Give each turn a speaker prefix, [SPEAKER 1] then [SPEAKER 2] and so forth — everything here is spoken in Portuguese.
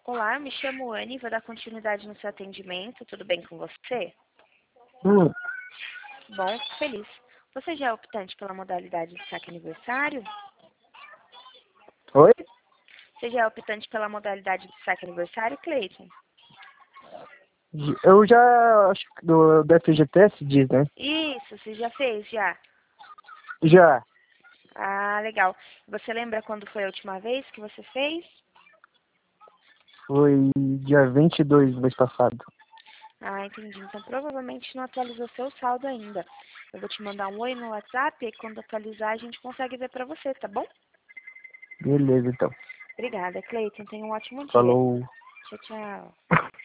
[SPEAKER 1] Olá, me chamo Anne, vou dar continuidade no seu atendimento. Tudo bem com você?
[SPEAKER 2] Hum,
[SPEAKER 1] Bom, fico feliz. Você já é optante pela modalidade de saque aniversário?
[SPEAKER 2] Oi?
[SPEAKER 1] Você já é optante pela modalidade de saque aniversário, Cleiton?
[SPEAKER 2] Eu já acho que do FGTS diz, né?
[SPEAKER 1] Isso, você já fez, já?
[SPEAKER 2] Já.
[SPEAKER 1] Ah, legal. Você lembra quando foi a última vez que você fez?
[SPEAKER 2] Foi dia 22 do mês passado.
[SPEAKER 1] Ah, entendi. Então provavelmente não atualizou seu saldo ainda. Eu vou te mandar um oi no WhatsApp e quando atualizar a gente consegue ver pra você, tá bom?
[SPEAKER 2] Beleza, então.
[SPEAKER 1] Obrigada, Cleiton. Tenha um ótimo dia.
[SPEAKER 2] Falou.
[SPEAKER 1] Tchau, tchau.